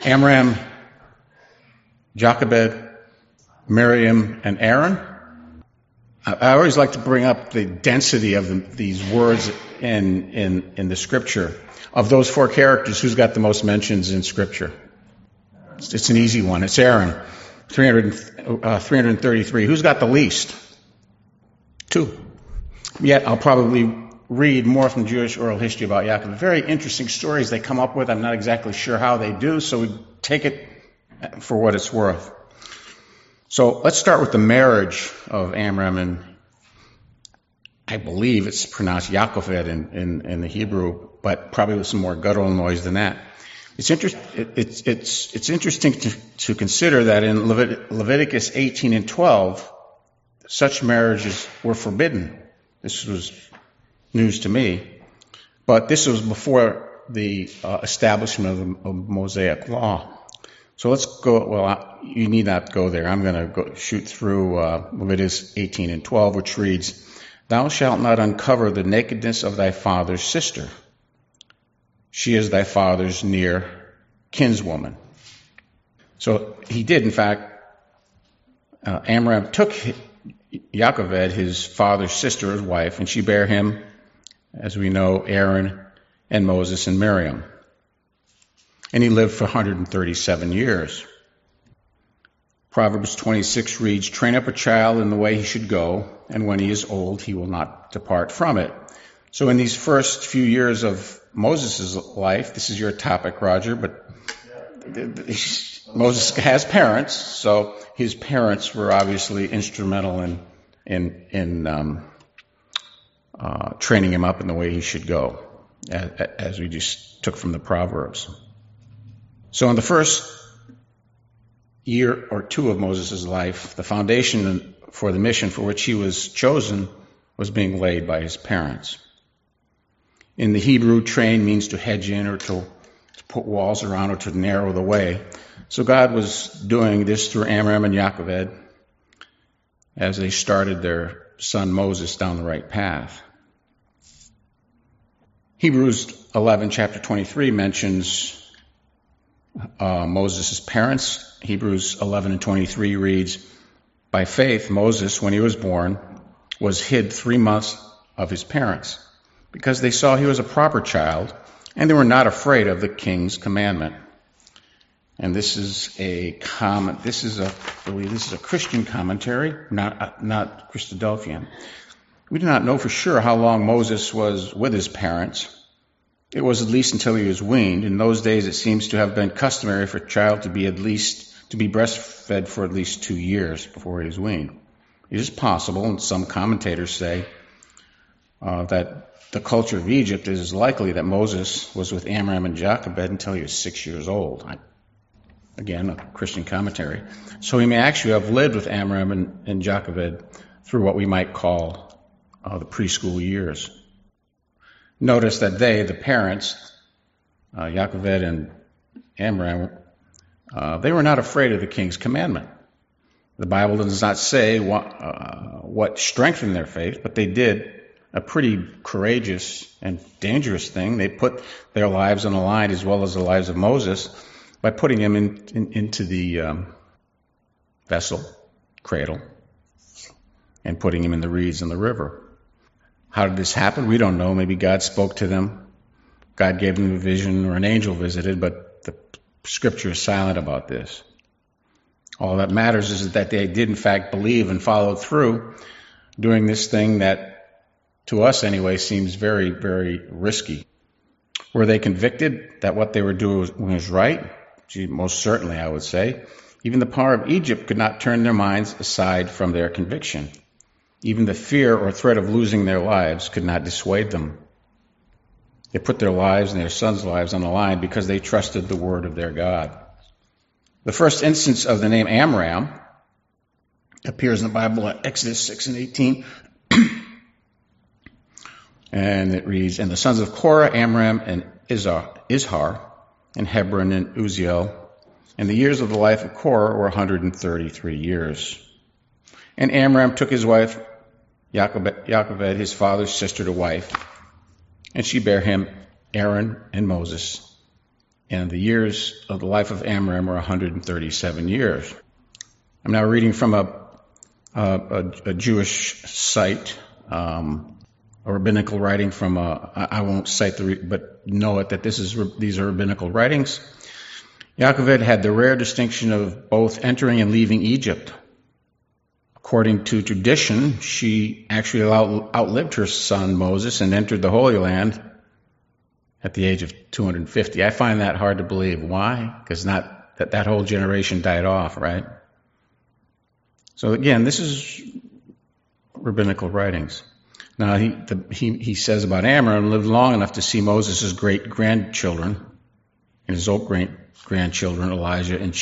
Amram, Jochebed, Miriam, and Aaron. I always like to bring up the density of these words in the Scripture. Of those four characters, who's got the most mentions in Scripture? It's an easy one. It's Aaron, 333. Who's got the least? 2. Yet I'll probably read more from Jewish oral history about Yaakov. Very interesting stories they come up with. I'm not exactly sure how they do, so we take it for what it's worth. So let's start with the marriage of Amram and, I believe it's pronounced Yaakov in the Hebrew, but probably with some more guttural noise than that. It's interesting to consider that in Leviticus 18 and 12, such marriages were forbidden. This was news to me, but this was before the establishment of the Mosaic Law. So let's go, well, you need not go there. I'm going to shoot through Leviticus 18 and 12, which reads, "Thou shalt not uncover the nakedness of thy father's sister. She is thy father's near kinswoman." So he did, in fact, Amram took Jochebed, his father's sister, his wife, and she bare him, as we know, Aaron and Moses and Miriam. And he lived for 137 years. Proverbs 26 reads, "Train up a child in the way he should go, and when he is old, he will not depart from it." So in these first few years of Moses' life, this is your topic, Roger, but Moses has parents, so his parents were obviously instrumental in training him up in the way he should go, as we just took from the Proverbs. So in the first year or two of Moses' life, the foundation for the mission for which he was chosen was being laid by his parents. In the Hebrew, train means to hedge in or to put walls around or to narrow the way. So God was doing this through Amram and Jochebed as they started their son Moses down the right path. Hebrews 11, chapter 23 mentions Moses' parents. Hebrews 11 and 23 reads, "By faith, Moses, when he was born, was hid 3 months of his parents, because they saw he was a proper child, and they were not afraid of the king's commandment." And this is I believe this is a Christian commentary, not Christadelphian. We do not know for sure how long Moses was with his parents. It was at least until he was weaned. In those days, it seems to have been customary for a child to be breastfed for at least 2 years before he was weaned. It is possible, and some commentators say that the culture of Egypt is likely that Moses was with Amram and Jochebed until he was 6 years old. Again, a Christian commentary. So he may actually have lived with Amram and Jochebed through what we might call the preschool years. Notice that the parents, Jochebed and Amram, they were not afraid of the king's commandment. The Bible does not say what strengthened their faith, but they did a pretty courageous and dangerous thing. They put their lives on the line as well as the lives of Moses by putting him into the cradle, and putting him in the reeds in the river. How did this happen? We don't know. Maybe God spoke to them. God gave them a vision or an angel visited, but the Scripture is silent about this. All that matters is that they did in fact believe and follow through doing this thing that, to us anyway, seems very, very risky. Were they convicted that what they were doing was right? Gee, most certainly, I would say. Even the power of Egypt could not turn their minds aside from their conviction. Even the fear or threat of losing their lives could not dissuade them. They put their lives and their sons' lives on the line because they trusted the word of their God. The first instance of the name Amram appears in the Bible in Exodus 6 and 18. And it reads, "And the sons of Korah, Amram and Izhar, and Hebron and Uzziel. And the years of the life of Korah were 133 years. And Amram took his wife, Jochebed, his father's sister, to wife, and she bare him Aaron and Moses. And the years of the life of Amram were 137 years. I'm now reading from a Jewish site, a rabbinical writing from I won't cite but know it that these are rabbinical writings. Yocheved had the rare distinction of both entering and leaving Egypt. According to tradition, she actually outlived her son Moses and entered the Holy Land at the age of 250. I find that hard to believe. Why? Because that whole generation died off, right? So again, this is rabbinical writings. Now he says about Amram, lived long enough to see Moses' great-grandchildren and his old great-grandchildren, Elijah and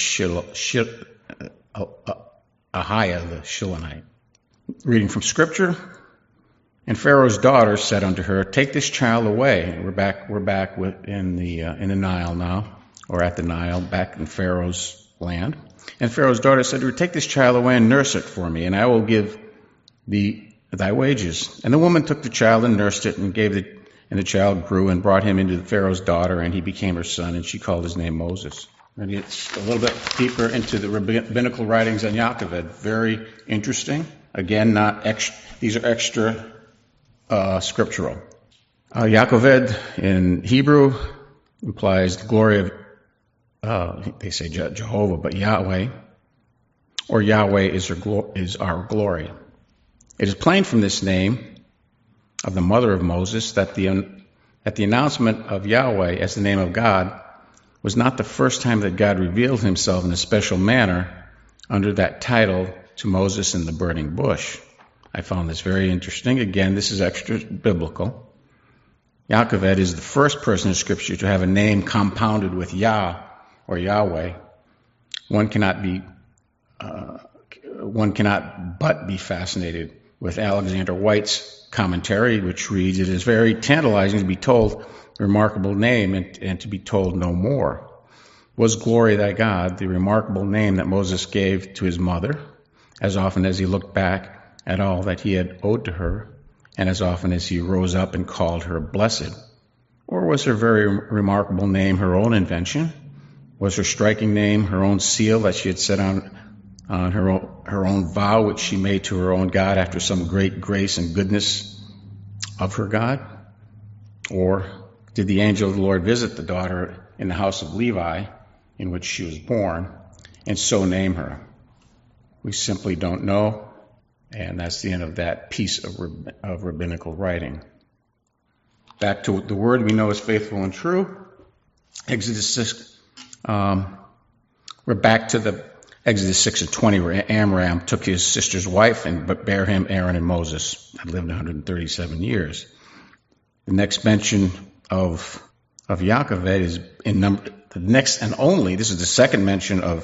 Ahiah the Shilonite. Reading from Scripture. And Pharaoh's daughter said unto her, take this child away. We're back in the Nile now, or at the Nile, back in Pharaoh's land. And Pharaoh's daughter said to her, take this child away and nurse it for me, and I will give thee thy wages. And the woman took the child and nursed it, and the child grew and brought him into Pharaoh's daughter, and he became her son, and she called his name Moses. And it's a little bit deeper into the rabbinical writings on Yocheved. Very interesting. Again, these are extra scriptural. Yocheved in Hebrew implies the glory of, they say Jehovah, but Yahweh, or Yahweh is our glory. It is plain from this name of the mother of Moses that the announcement of Yahweh as the name of God was not the first time that God revealed himself in a special manner under that title to Moses in the burning bush. I found this very interesting. Again, this is extra biblical. Yocheved is the first person in Scripture to have a name compounded with Yah or Yahweh. One cannot but be fascinated with Alexander White's commentary, which reads, it is very tantalizing to be told a remarkable name and to be told no more. Was glory thy God, the remarkable name that Moses gave to his mother, as often as he looked back at all that he had owed to her, and as often as he rose up and called her blessed? Or was her very remarkable name her own invention? Was her striking name her own seal that she had set on her own vow, which she made to her own God after some great grace and goodness of her God? Or did the angel of the Lord visit the daughter in the house of Levi, in which she was born, and so name her? We simply don't know. And that's the end of that piece of rabbinical writing. Back to the word we know is faithful and true. Exodus 6. We're back to the Exodus 6 and 20, where Amram took his sister's wife and bare him Aaron and Moses, had lived 137 years. The next mention of Yocheved is in the next and only. This is the second mention of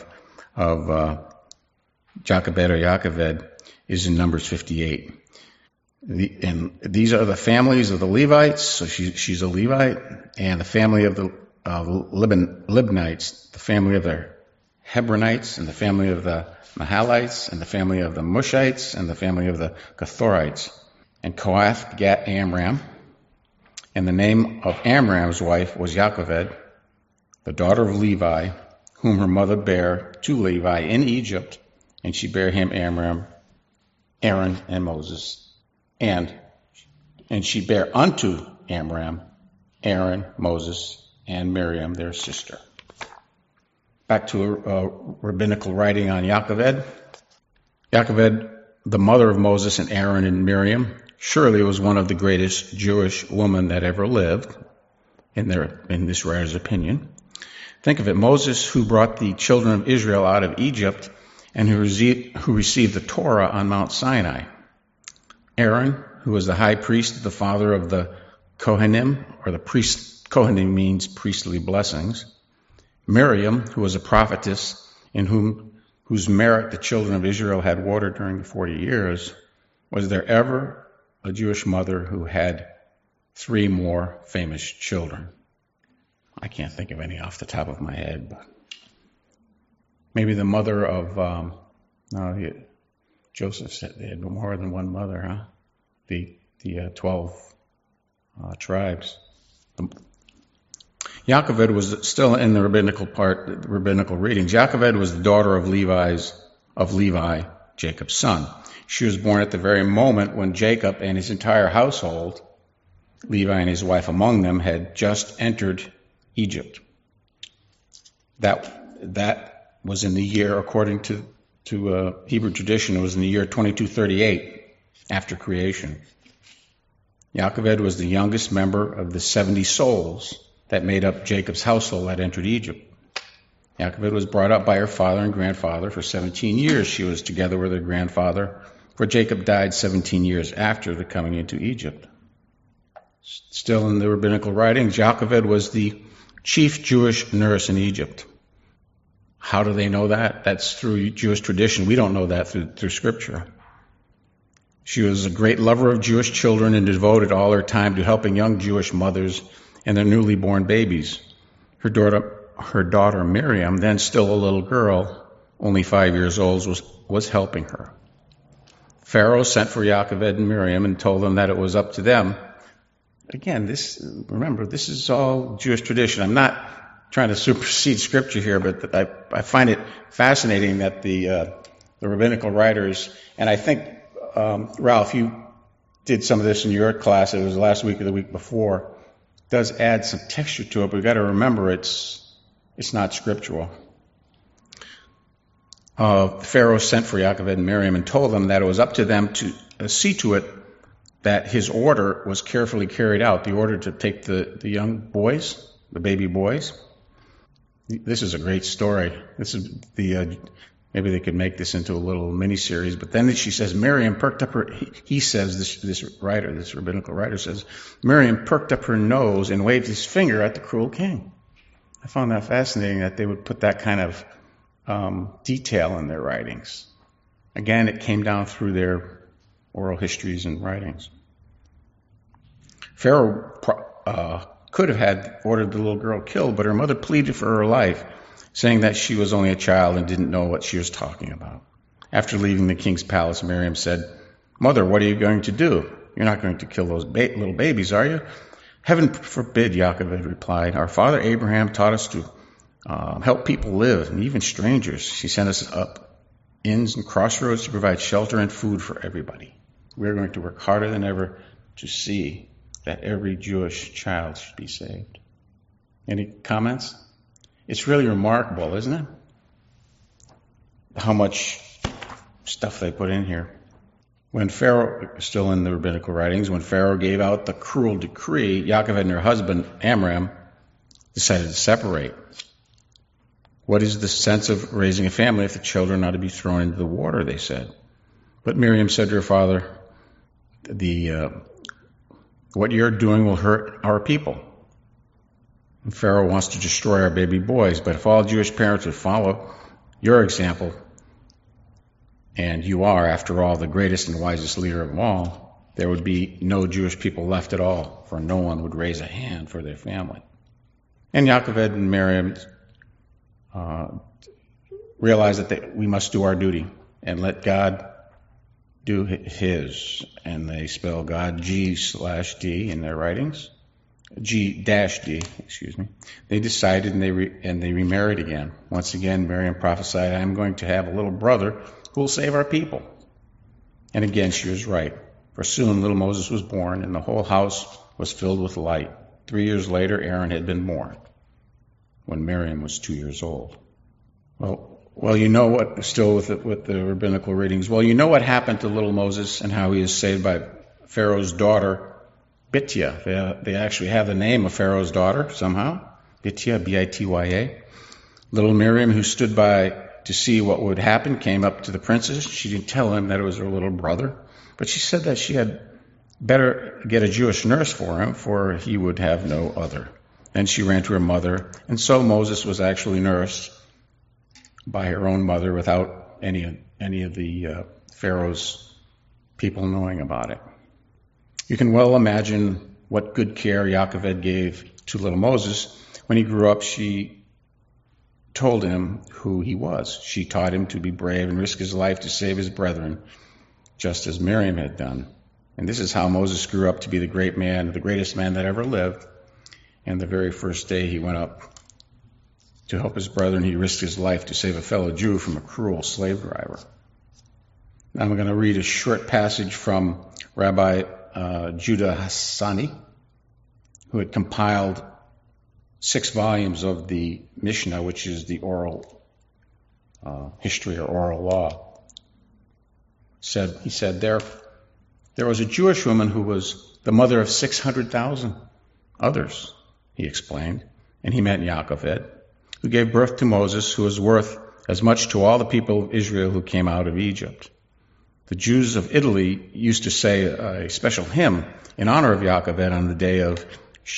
Jochebed or Yocheved is in Numbers 58. And these are the families of the Levites. So she's a Levite, and the family of the Libnites, the family of the Hebronites, and the family of the Mahalites, and the family of the Mushites, and the family of the Gathorites. And Kohath begat Amram, and the name of Amram's wife was Yocheved, the daughter of Levi, whom her mother bare to Levi in Egypt, and she bare him Amram, Aaron, and Moses. And she bare unto Amram, Aaron, Moses, and Miriam, their sister. Back to a rabbinical writing on Yocheved. Yocheved, the mother of Moses and Aaron and Miriam, surely was one of the greatest Jewish women that ever lived, in this writer's opinion. Think of it, Moses, who brought the children of Israel out of Egypt and who received the Torah on Mount Sinai. Aaron, who was the high priest, the father of the Kohanim, or the priest. Kohanim means priestly blessings. Miriam, who was a prophetess, in whose merit the children of Israel had watered during the 40 years. Was there ever a Jewish mother who had 3 more famous children? I can't think of any off the top of my head, but maybe the mother of Joseph said they had more than one mother, huh? The 12 tribes. Jochebed was still in the rabbinical readings. Jochebed was the daughter of Levi, Jacob's son. She was born at the very moment when Jacob and his entire household, Levi and his wife among them, had just entered Egypt. That was in the year, according to Hebrew tradition, it was in the year 2238 after creation. Jochebed was the youngest member of the 70 souls that made up Jacob's household that entered Egypt. Jochebed was brought up by her father and grandfather. For 17 years she was together with her grandfather, for Jacob died 17 years after the coming into Egypt. Still in the rabbinical writings, Jochebed was the chief Jewish nurse in Egypt. How do they know that? That's through Jewish tradition. We don't know that through Scripture. She was a great lover of Jewish children and devoted all her time to helping young Jewish mothers and their newly born babies. Her daughter Miriam, then still a little girl, only 5 years old, was helping her. Pharaoh sent for Jochebed and Miriam and told them that it was up to them. Again, remember, this is all Jewish tradition. I'm not trying to supersede Scripture here, but I find it fascinating that the rabbinical writers, and I think, Ralph, you did some of this in your class, it was last week or the week before, does add some texture to it, but we've got to remember it's not scriptural. Pharaoh sent for Jochebed and Miriam and told them that it was up to them to see to it that his order was carefully carried out, the order to take the young boys, the baby boys. This is a great story. This is maybe they could make this into a little mini-series, but then she says, Miriam perked up her, he says, this rabbinical writer says, Miriam perked up her nose and waved his finger at the cruel king. I found that fascinating that they would put that kind of detail in their writings. Again, it came down through their oral histories and writings. Pharaoh could have had ordered the little girl killed, but her mother pleaded for her life, saying that she was only a child and didn't know what she was talking about. After leaving the king's palace, Miriam said, Mother, what are you going to do? You're not going to kill those little babies, are you? Heaven forbid, Jochebed replied. Our father Abraham taught us to help people live, and even strangers. He sent us up inns and crossroads to provide shelter and food for everybody. We're going to work harder than ever to see that every Jewish child should be saved. Any comments? It's really remarkable, isn't it? How much stuff they put in here. When Pharaoh, still in the rabbinical writings, when Pharaoh gave out the cruel decree, Jochebed and her husband, Amram, decided to separate. What is the sense of raising a family if the children are to be thrown into the water, they said. But Miriam said to her father, what you're doing will hurt our people. And Pharaoh wants to destroy our baby boys, but if all Jewish parents would follow your example, and you are, after all, the greatest and wisest leader of all, there would be no Jewish people left at all, for no one would raise a hand for their family. And Jochebed and Miriam realized that we must do our duty and let God do his, and they spell God G/D in their writings. G-D, excuse me. They decided and they remarried again. Once again, Miriam prophesied, I'm going to have a little brother who will save our people. And again, she was right. For soon little Moses was born, and the whole house was filled with light. 3 years later, Aaron had been born, when Miriam was 2 years old. Well, you know what, still with the rabbinical readings, well, you know what happened to little Moses and how he is saved by Pharaoh's daughter, Bitya. They actually have the name of Pharaoh's daughter somehow. Bitya, B-I-T-Y-A. Little Miriam, who stood by to see what would happen, came up to the princess. She didn't tell him that it was her little brother, but she said that she had better get a Jewish nurse for him, for he would have no other. Then she ran to her mother, and so Moses was actually nursed by her own mother without any of the Pharaoh's people knowing about it. You can well imagine what good care Jochebed gave to little Moses. When he grew up, she told him who he was. She taught him to be brave and risk his life to save his brethren, just as Miriam had done. And this is how Moses grew up to be the great man, the greatest man that ever lived. And the very first day he went up to help his brethren, he risked his life to save a fellow Jew from a cruel slave driver. Now I'm going to read a short passage from Rabbi Judah Hassani, who had compiled 6 volumes of the Mishnah, which is the oral history or oral law. He said, there was a Jewish woman who was the mother of 600,000 others, he explained, and he meant Yocheved, who gave birth to Moses, who was worth as much to all the people of Israel who came out of Egypt. The Jews of Italy used to say a special hymn in honor of Yocheved on the day of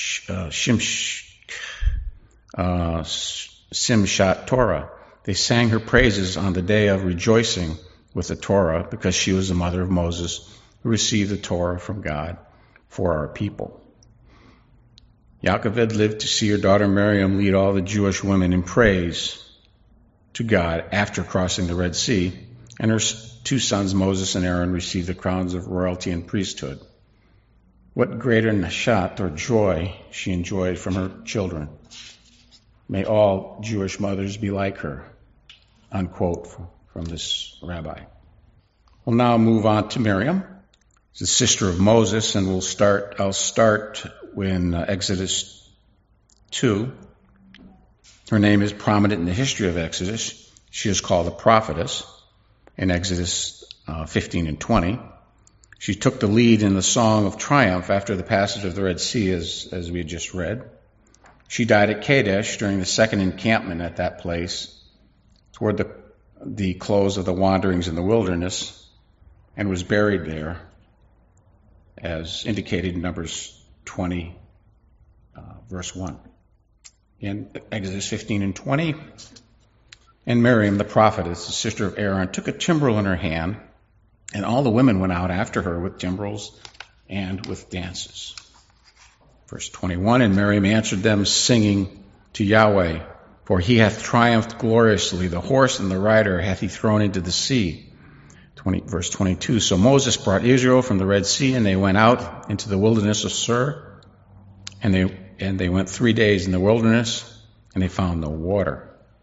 Simchat Torah. They sang her praises on the day of rejoicing with the Torah because she was the mother of Moses, who received the Torah from God for our people. Yocheved lived to see her daughter Miriam lead all the Jewish women in praise to God after crossing the Red Sea, and her 2 sons, Moses and Aaron, received the crowns of royalty and priesthood. What greater nashat or joy she enjoyed from her children. May all Jewish mothers be like her. Unquote from this rabbi. We'll now move on to Miriam, the sister of Moses, and I'll start in Exodus 2. Her name is prominent in the history of Exodus. She is called a prophetess in Exodus 15 and 20. She took the lead in the Song of Triumph after the passage of the Red Sea, as we just read. She died at Kadesh during the second encampment at that place toward the close of the wanderings in the wilderness, and was buried there, as indicated in Numbers 20, verse 1. In Exodus 15 and 20, and Miriam, the prophetess, the sister of Aaron, took a timbrel in her hand, and all the women went out after her with timbrels and with dances. Verse 21, and Miriam answered them, singing to Yahweh, for he hath triumphed gloriously, the horse and the rider hath he thrown into the sea. Verse 22, so Moses brought Israel from the Red Sea, and they went out into the wilderness of Sur, and they went 3 days in the wilderness, and they found no water.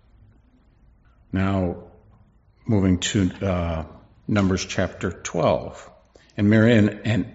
Now, moving to Numbers chapter 12, and Miriam and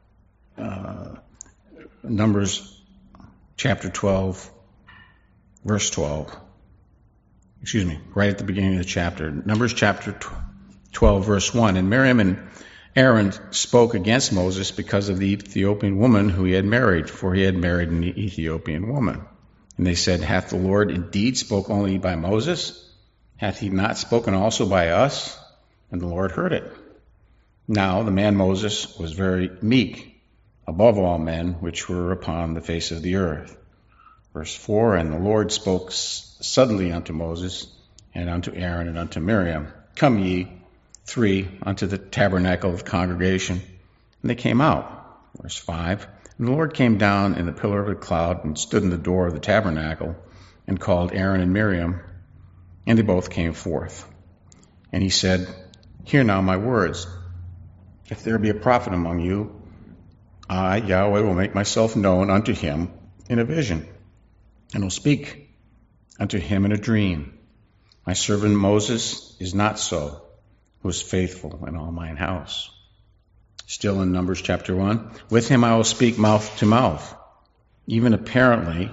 Numbers chapter 12, verse 12. Right at the beginning of the chapter. Numbers chapter 12, verse 1. And Miriam and Aaron spoke against Moses because of the Ethiopian woman who he had married, for he had married an Ethiopian woman. And they said, hath the Lord indeed spoke only by Moses? Hath he not spoken also by us? And the Lord heard it. Now the man Moses was very meek, above all men which were upon the face of the earth. Verse 4, and the Lord spoke suddenly unto Moses, and unto Aaron, and unto Miriam, come ye 3 unto the tabernacle of congregation. And they came out. Verse 5, and the Lord came down in the pillar of a cloud, and stood in the door of the tabernacle, and called Aaron and Miriam, and they both came forth. And he said, hear now my words. If there be a prophet among you, I, Yahweh, will make myself known unto him in a vision, and will speak unto him in a dream. My servant Moses is not so, who is faithful in all mine house. Still in Numbers chapter 1, with him I will speak mouth to mouth, even apparently,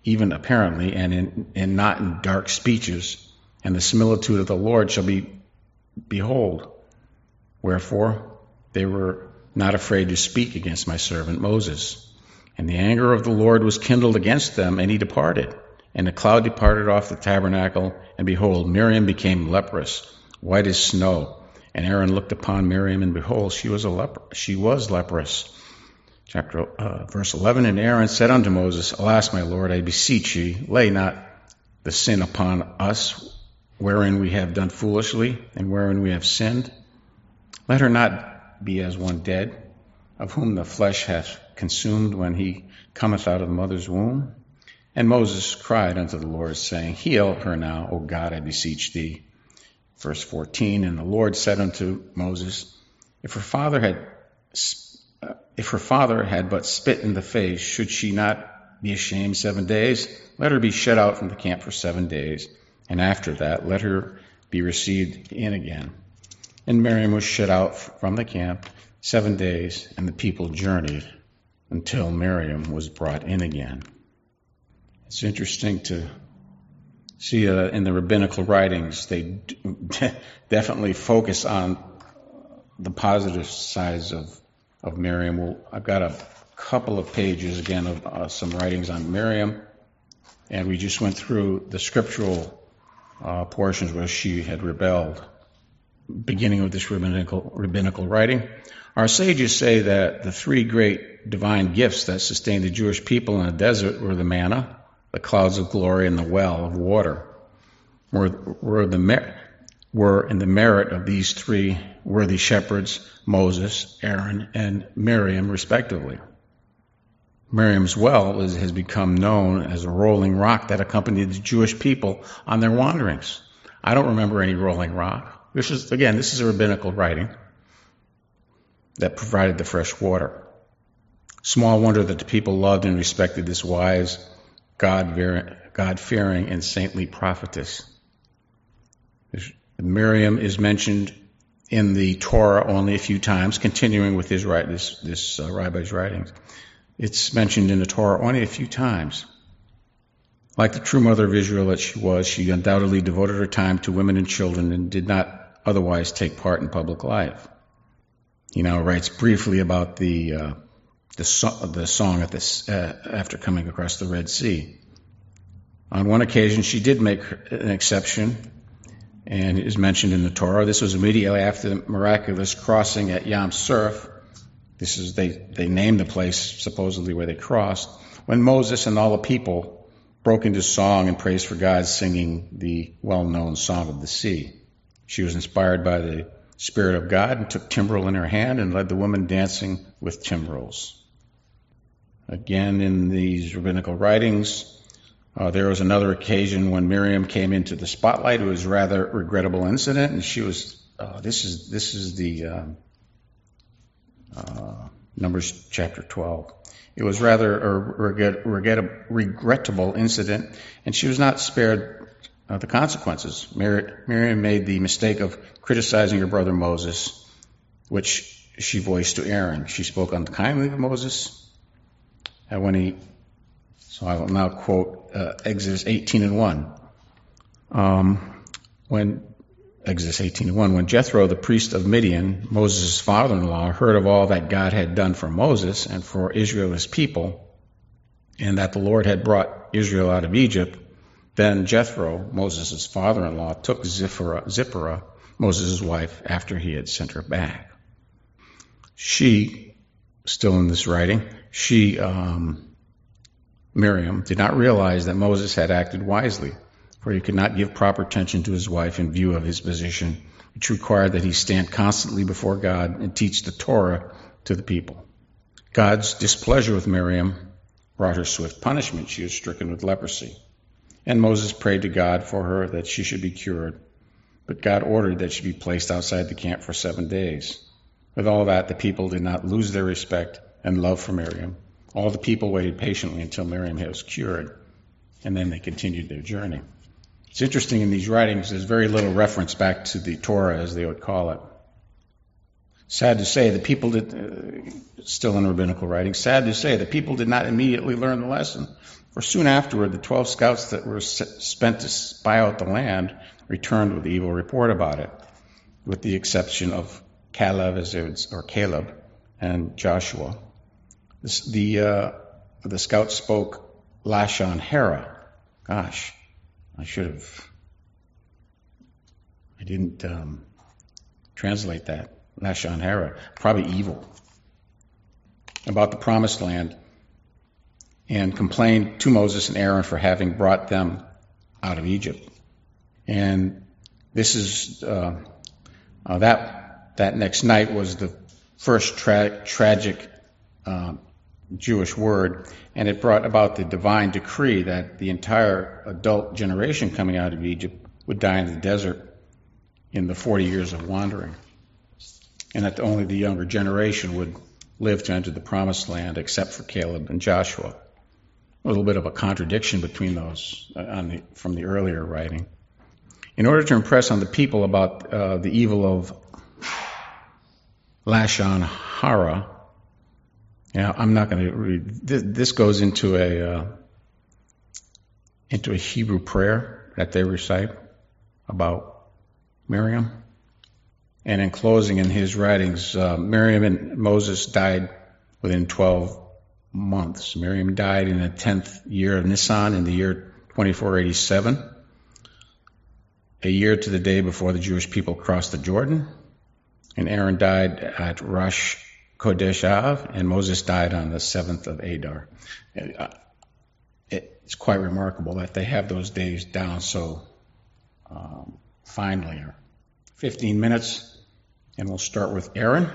and not in dark speeches, and the similitude of the Lord shall be, behold. Wherefore they were not afraid to speak against my servant Moses. And the anger of the Lord was kindled against them, and he departed. And the cloud departed off the tabernacle, and behold, Miriam became leprous, white as snow. And Aaron looked upon Miriam, and behold, she was leprous. Verse 11, and Aaron said unto Moses, alas, my Lord, I beseech ye, lay not the sin upon us, wherein we have done foolishly, and wherein we have sinned. Let her not be as one dead, of whom the flesh hath consumed when he cometh out of the mother's womb. And Moses cried unto the Lord, saying, heal her now, O God, I beseech thee. Verse 14, and the Lord said unto Moses, if her father had but spit in the face, should she not be ashamed 7 days? Let her be shut out from the camp for 7 days, and after that let her be received in again. And Miriam was shut out from the camp 7 days, and the people journeyed until Miriam was brought in again. It's interesting to see in the rabbinical writings, they definitely focus on the positive sides of Miriam. Well, I've got a couple of pages again of some writings on Miriam, and we just went through the scriptural portions where she had rebelled, beginning with this rabbinical writing. Our sages say that the three great divine gifts that sustained the Jewish people in the desert were the manna, the clouds of glory, and the well of water. Were in the merit of these three worthy shepherds, Moses, Aaron, and Miriam, respectively. Miriam's well has become known as a rolling rock that accompanied the Jewish people on their wanderings. I don't remember any rolling rock. This is a rabbinical writing that provided the fresh water. Small wonder that the people loved and respected this wise, God-fearing, and saintly prophetess. Miriam is mentioned in the Torah only a few times, continuing with this rabbi's writings. It's mentioned in the Torah only a few times. Like the true mother of Israel that she was, she undoubtedly devoted her time to women and children and did not otherwise take part in public life. He now writes briefly about the song after coming across the Red Sea. On one occasion, she did make an exception, and it is mentioned in the Torah. This was immediately after the miraculous crossing at Yam Suf. They named the place supposedly where they crossed, when Moses and all the people broke into song and praise for God, singing the well-known Song of the Sea. She was inspired by the Spirit of God and took timbrel in her hand and led the women dancing with timbrels. Again, in these rabbinical writings, there was another occasion when Miriam came into the spotlight. It was a rather regrettable incident, and she was. This is the Numbers chapter 12. It was rather a regrettable incident, and she was not spared the consequences. Miriam made the mistake of criticizing her brother Moses, which she voiced to Aaron. She spoke unkindly of Moses, and so I will now quote Exodus 18:1. Exodus 18:1, when Jethro, the priest of Midian, Moses' father-in-law, heard of all that God had done for Moses and for Israel his people, and that the Lord had brought Israel out of Egypt, then Jethro, Moses' father-in-law, took Zipporah, Moses' wife, after he had sent her back. She, still in this writing, Miriam, did not realize that Moses had acted wisely, for he could not give proper attention to his wife in view of his position, which required that he stand constantly before God and teach the Torah to the people. God's displeasure with Miriam brought her swift punishment. She was stricken with leprosy. And Moses prayed to God for her that she should be cured. But God ordered that she be placed outside the camp for 7 days. With all that, the people did not lose their respect and love for Miriam. All the people waited patiently until Miriam was cured, and then they continued their journey. It's interesting in these writings, there's very little reference back to the Torah, as they would call it. Sad to say, the people still in rabbinical writing, sad to say, the people did not immediately learn the lesson. For soon afterward, the 12 scouts that were spent to spy out the land returned with evil report about it, with the exception of Caleb and Joshua. The scouts spoke Lashon Hara. Gosh, I didn't translate that. Lashon Hara, probably evil, about the promised land, and complained to Moses and Aaron for having brought them out of Egypt. And this is that next night was the first tragic Jewish word, and it brought about the divine decree that the entire adult generation coming out of Egypt would die in the desert in the 40 years of wandering, and that only the younger generation would live to enter the promised land except for Caleb and Joshua. a little bit of a contradiction between those from the earlier writing. In order to impress on the people about the evil of Lashon Hara, I'm not going to read. This goes into a Hebrew prayer that they recite about Miriam. And in closing, in his writings, Miriam and Moses died within 12 months. Miriam died in the 10th year of Nisan in the year 2487, a year to the day before the Jewish people crossed the Jordan. And Aaron died at Rosh Chodesh Av, and Moses died on the 7th of Adar. It's quite remarkable that they have those days down so finely. 15 minutes, and we'll start with Aaron.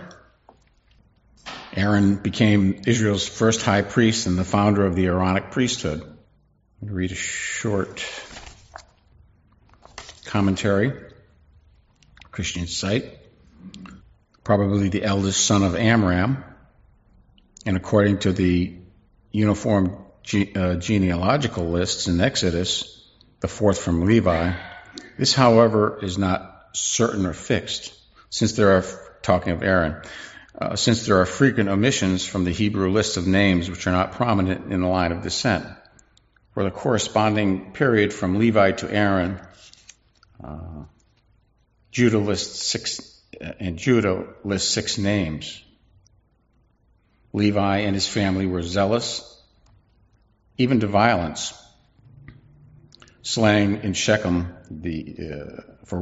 Aaron became Israel's first high priest and the founder of the Aaronic priesthood. I'm going to read a short commentary, Christian site. Probably the eldest son of Amram, and according to the uniform genealogical lists in Exodus, the fourth from Levi. This, however, is not certain or fixed, since there are, talking of Aaron, since there are frequent omissions from the Hebrew list of names which are not prominent in the line of descent. For the corresponding period from Levi to Aaron, Judah lists six names. Levi and his family were zealous, even to violence, slaying in Shechem for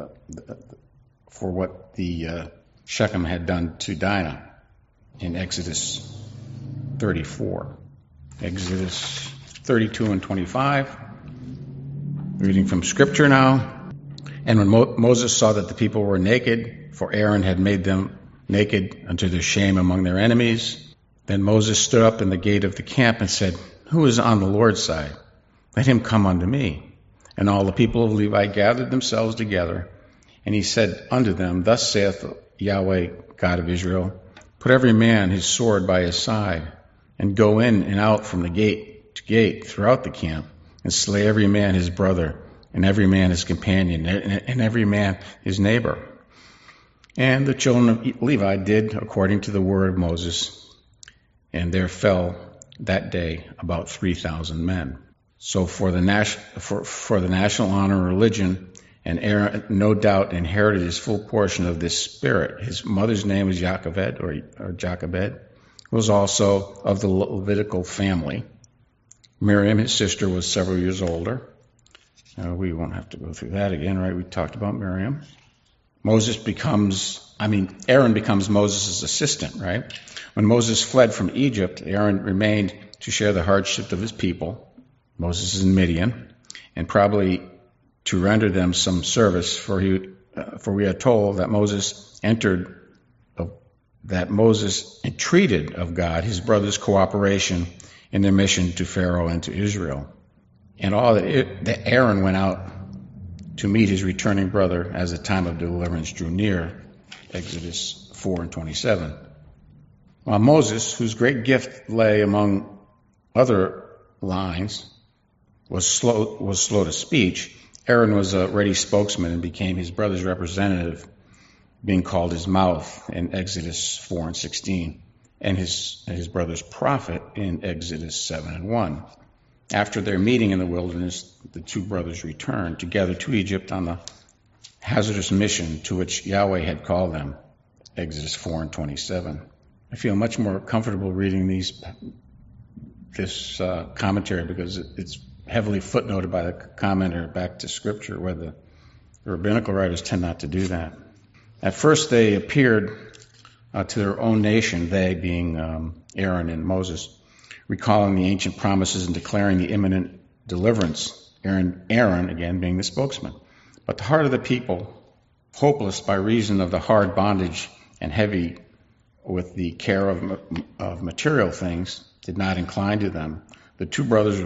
what the Shechem had done to Dinah in Exodus 34. Exodus 32 and 25. Reading from Scripture now. And when Moses saw that the people were naked, for Aaron had made them naked unto their shame among their enemies, then Moses stood up in the gate of the camp and said, Who is on the Lord's side? Let him come unto me. And all the people of Levi gathered themselves together, and he said unto them, Thus saith Yahweh, God of Israel, Put every man his sword by his side, and go in and out from the gate to gate throughout the camp, and slay every man his brother, and every man his companion, and every man his neighbor. And the children of Levi did according to the word of Moses, and there fell that day about 3,000 men. So for the national honor and religion, and Aaron no doubt inherited his full portion of this spirit. His mother's name was Jochebed, or Jochebed, who was also of the Levitical family. Miriam, his sister, was several years older. We won't have to go through that again, right? We talked about Miriam. Aaron becomes Moses' assistant, right? When Moses fled from Egypt, Aaron remained to share the hardship of his people. Moses is in Midian, and probably to render them some service, for we are told that Moses entreated of God his brother's cooperation in their mission to Pharaoh and to Israel. And all that Aaron went out to meet his returning brother as the time of deliverance drew near, Exodus 4 and 27. While Moses, whose great gift lay among other lines, was slow to speech, Aaron was a ready spokesman and became his brother's representative, being called his mouth in Exodus 4 and 16, and his brother's prophet in Exodus 7 and 1. After their meeting in the wilderness, the two brothers returned together to Egypt on the hazardous mission to which Yahweh had called them, Exodus 4 and 27. I feel much more comfortable reading this commentary because it's heavily footnoted by the commenter back to Scripture, where the rabbinical writers tend not to do that. At first they appeared to their own nation, they being Aaron and Moses, recalling the ancient promises and declaring the imminent deliverance, Aaron again being the spokesman. But the heart of the people, hopeless by reason of the hard bondage and heavy with the care of material things, did not incline to them. The two brothers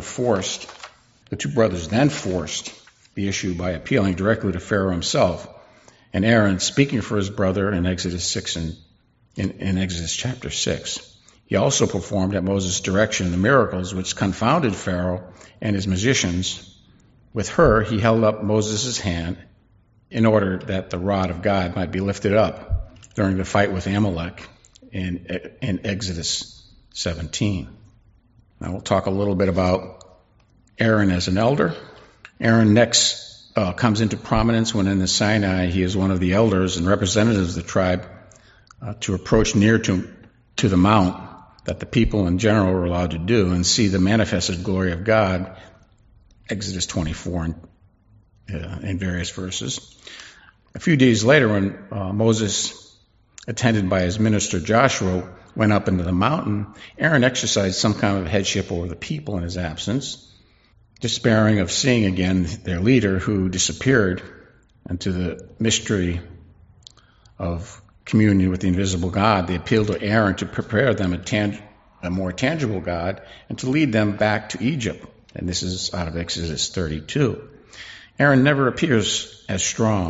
then forced the issue by appealing directly to Pharaoh himself, and Aaron, speaking for his brother in Exodus 6 in Exodus chapter 6, He also performed at Moses' direction the miracles which confounded Pharaoh and his magicians. With her, he held up Moses' hand in order that the rod of God might be lifted up during the fight with Amalek in Exodus 17. Now we'll talk a little bit about Aaron as an elder. Aaron next comes into prominence when in the Sinai he is one of the elders and representatives of the tribe to approach near to the mount that the people in general were allowed to do and see the manifested glory of God, Exodus 24 in various verses. A few days later, when Moses, attended by his minister Joshua, went up into the mountain, Aaron exercised some kind of headship over the people in his absence. Despairing of seeing again their leader who disappeared into the mystery of communion with the invisible God, they appealed to Aaron to prepare them a more tangible God and to lead them back to Egypt. And this is out of Exodus 32. Aaron never appears as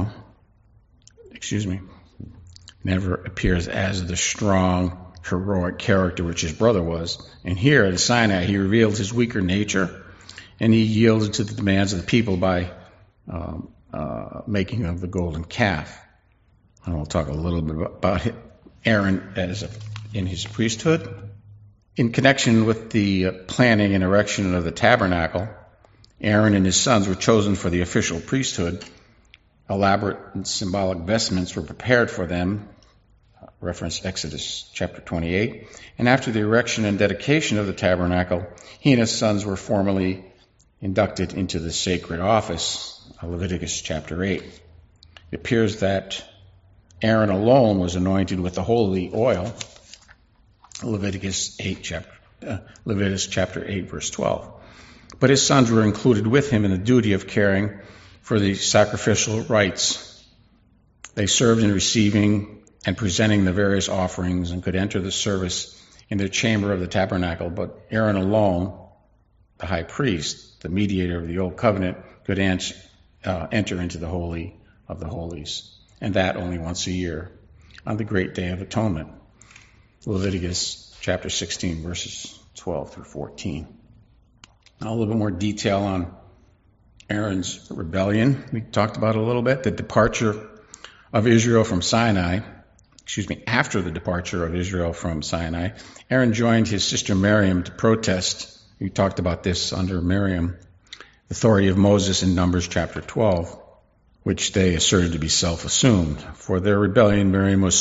the strong, heroic character which his brother was. And here at Sinai, he revealed his weaker nature, and he yielded to the demands of the people by making of the golden calf. And we'll talk a little bit about Aaron in his priesthood. In connection with the planning and erection of the tabernacle, Aaron and his sons were chosen for the official priesthood. Elaborate and symbolic vestments were prepared for them, reference Exodus chapter 28. And after the erection and dedication of the tabernacle, he and his sons were formally inducted into the sacred office, Leviticus chapter 8. It appears that Aaron alone was anointed with the holy oil, Leviticus chapter 8, verse 12. But his sons were included with him in the duty of caring for the sacrificial rites. They served in receiving and presenting the various offerings and could enter the service in the chamber of the tabernacle, but Aaron alone, the high priest, the mediator of the old covenant, could enter into the Holy of the Holies, and that only once a year on the great day of atonement. Leviticus chapter 16, verses 12 through 14. Now a little bit more detail on Aaron's rebellion. We talked about it a little bit. The departure of Israel from Sinai, after the departure of Israel from Sinai, Aaron joined his sister Miriam to protest. We talked about this under Miriam, the authority of Moses in Numbers chapter 12, which they asserted to be self-assumed. For their rebellion, Miriam was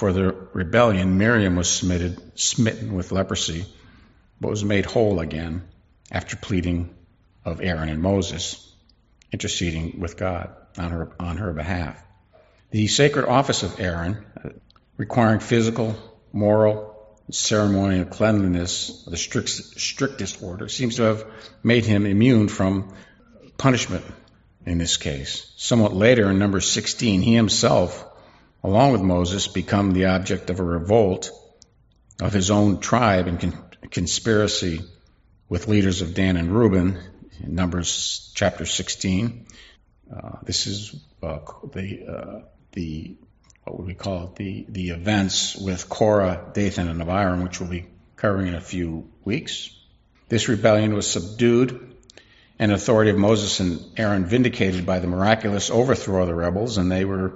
smitten with leprosy, but was made whole again after pleading of Aaron and Moses, interceding with God on her behalf. The sacred office of Aaron, requiring physical, moral, ceremonial cleanliness of the strictest order, seems to have made him immune from punishment in this case. Somewhat later, in Numbers 16, he himself, along with Moses, become the object of a revolt of his own tribe in conspiracy with leaders of Dan and Reuben in Numbers chapter 16. This is the events with Korah, Dathan, and Abiram, which we'll be covering in a few weeks. This rebellion was subdued, and the authority of Moses and Aaron vindicated by the miraculous overthrow of the rebels, and they were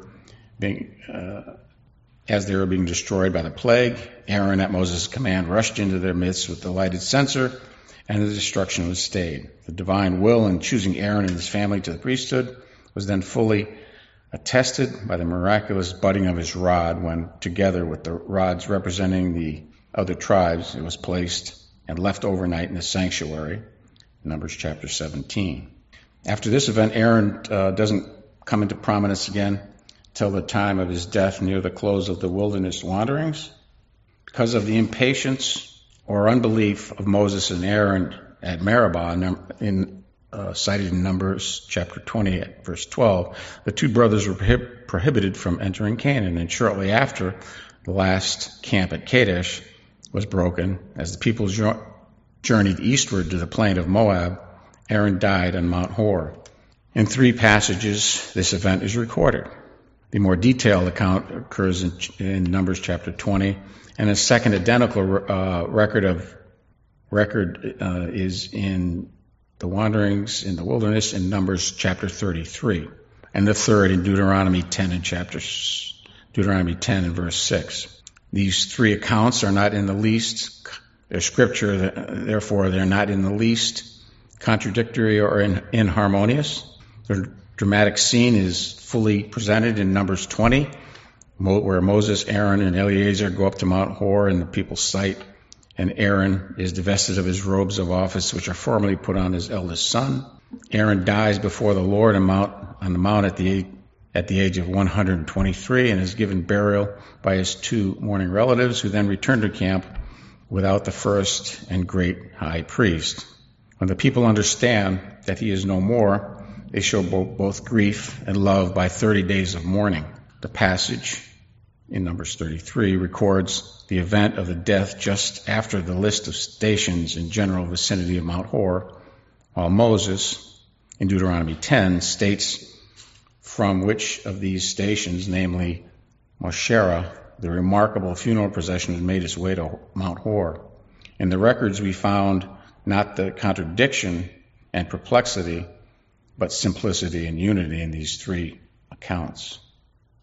as they were being destroyed by the plague, Aaron, at Moses' command, rushed into their midst with the lighted censer, and the destruction was stayed. The divine will in choosing Aaron and his family to the priesthood was then fully attested by the miraculous budding of his rod when, together with the rods representing the other tribes, it was placed and left overnight in the sanctuary, Numbers chapter 17. After this event, Aaron doesn't come into prominence again till the time of his death near the close of the wilderness wanderings. Because of the impatience or unbelief of Moses and Aaron at Meribah, cited in Numbers chapter 20, verse 12, the two brothers were prohibited from entering Canaan, and shortly after, the last camp at Kadesh was broken. As the people journeyed eastward to the plain of Moab, Aaron died on Mount Hor. In 3 passages, this event is recorded. The more detailed account occurs in Numbers chapter 20, and a second identical record is in the wanderings in the wilderness in Numbers chapter 33, and the third in Deuteronomy 10 and verse 6. These three accounts are not in the least, they're scripture, therefore they're not in the least contradictory or inharmonious. The dramatic scene is fully presented in Numbers 20, where Moses, Aaron, and Eleazar go up to Mount Hor in the people's sight, and Aaron is divested of his robes of office, which are formerly put on his eldest son. Aaron dies before the Lord on the mount at the age of 123 and is given burial by his two mourning relatives, who then return to camp without the first and great high priest. When the people understand that he is no more, they show both grief and love by 30 days of mourning. The passage in Numbers 33 records the event of the death just after the list of stations in general vicinity of Mount Hor, while Moses, in Deuteronomy 10, states from which of these stations, namely Mosherah, the remarkable funeral procession made its way to Mount Hor. In the records we found not the contradiction and perplexity, but simplicity and unity in these three accounts.